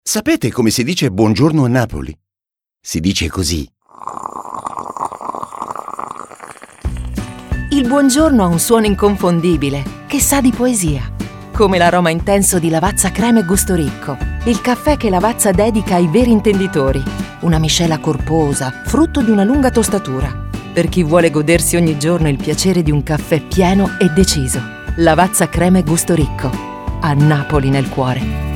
Sapete come si dice buongiorno a Napoli? Si dice così. Il buongiorno ha un suono inconfondibile, che sa di poesia. Come l'aroma intenso di Lavazza Creme Gusto Ricco, il caffè che Lavazza dedica ai veri intenditori. Una miscela corposa, frutto di una lunga tostatura. Per chi vuole godersi ogni giorno il piacere di un caffè pieno e deciso. Lavazza Creme Gusto Ricco. A Napoli nel cuore.